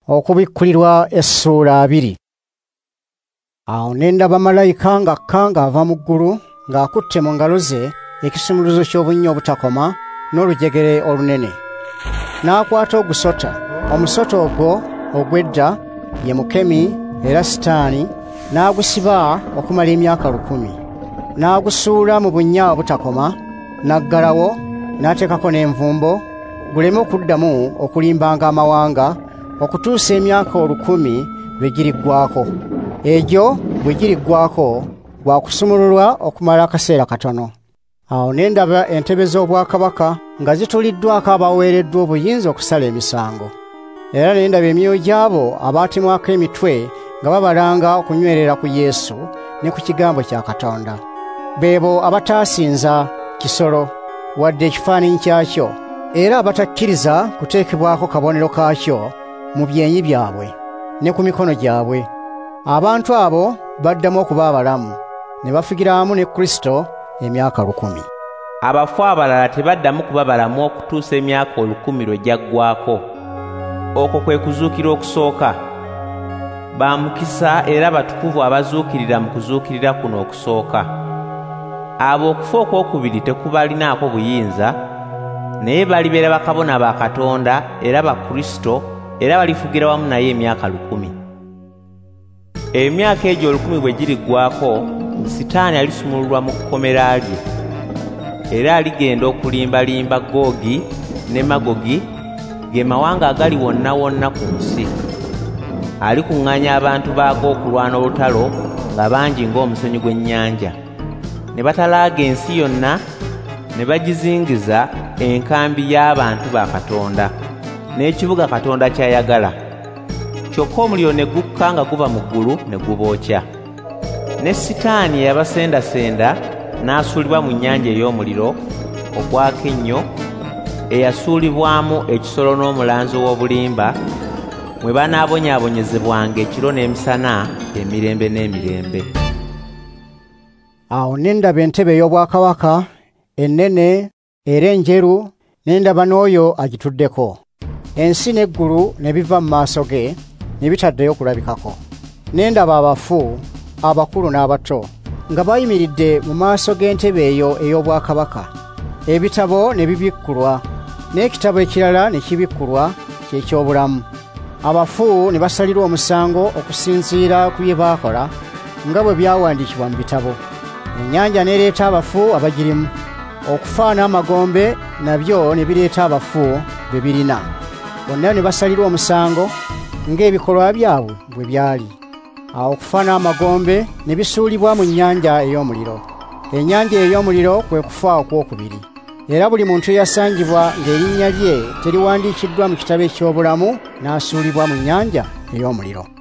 Okubikkulirwa essuula 2. Awo ne ndaba malayika ng'akka ava mu ggulu ng'akutte mu ngalo ze ekisumuluzo ky'obunnyo obutakoma n'olujegere olunene. N'akwata ogusota. Omusota ogwo ogw'edda ye Mukemi era Sitaani, n'agusiba okumala emyaka 1,000. N'agusuula mu bunnya obutakoma, n'aggalawo, n'ateekako n'envumbo, guleme okuddamu okulimbanga amawanga okutuusa emyaka 1,000 lwe giriggwako. Egyo bwe giriggwako gwa kusumululwa okumala akaseera katono. Awo ne ndaba entebe z'obwakabaka nga zituliddwako abaweereddwa obuyinza okusala emisango. Era ne ndaba emyoyo gy'abo abaatemwako emitwe nga babalanga okunywerera ku Yesu ne ku kigambo kya Katonda. Beebo abataasinza kisolo wadde ekifaananyi kyakyo, era abatakkiriza kuteekebwako kabonero kaakyo mu byenyi byabwe ne ku mikono gyabwe. Abantu abo baddamu okuba abalamu ne bafugira wamu ne Kristo emyaka 1,000. Abafu abalala tebaddamu kuba balamu okutuusa emyaka 1,000 lwe gyaggwako. Okwo kwe kuzuukira okusooka. Ba mukisa era batukuvu abazuukirira mu kuzuukirira kuno okusooka. Abo okufa okwokubiri tekubalinaako buyinza, naye balibeera bakabona ba Katonda era ba Kristo, era balifugira wamu naye emyaka 1,000. Emyaka egyo 1,000 bwe giriggwako, Sitaani alisumululwa mu kkomera lye, era aligenda okulimbalimba Googi ne Magogi, ge mawanga agali wonna wonna ku nsi. Alikuŋŋaanya abantu baago okulwana olutalo nga bangi ng'omusenyu gw'ennyanja. Ne batalaaga ensi yonna, ne bagizingiza enkambi y'abantu ba Katonda n'ekibuga Katonda ky'ayagala. Kyokka omuliro ne gukka nga guva mu ggulu ne gubookya. Ne Sitaani eyabasendasenda n'asuulibwa mu nnyanja ey'omuliro ogwaka ennyo, eyasuulibwamu ekisolo n'omulanzi w'obulimba, mwe banaabonyaabonyezebwanga ekiro n'emisana emirembe n'emirembe. Awo ne ndaba entebe ey'obwakabaka ennene era enjeru, ne ndaba n'oyo agituddeko. Ensi n'eggulu ne biva mu maaso ge ne bitaddeyo kulabikako. Ne ndaba abafu, abakulu n'abato, nga bayimiridde mu maaso g'entebe eyo ey'obwakabaka. Ebitabo ne bibikkulwa, n'ekitabo ekirala ne kibikkulwa ky'ekyobulamu. Abafu ne basalirwa omusango okusinziira ku bye baakola nga bwe byawandiikibwa mu bitabo. Ennyanja n'ereeta abafu abagirimu. Okufa n'amagombe nabyo ne bireeta abafu bwe birina. Bonna ne basalirwa omusango ng'ebikolwa byabwe bwe byali. Awo okufa n'amagombe ne bisuulibwa mu nnyanja ey'omuliro. Ennyanja ey'omuliro kwe kufa okwokubiri. Era buli muntu eyasangibwa ng'erinnya lye teriwandiikiddwa mu kitabo eky'obulamu n'asuulibwa mu nnyanja ey'omuliro.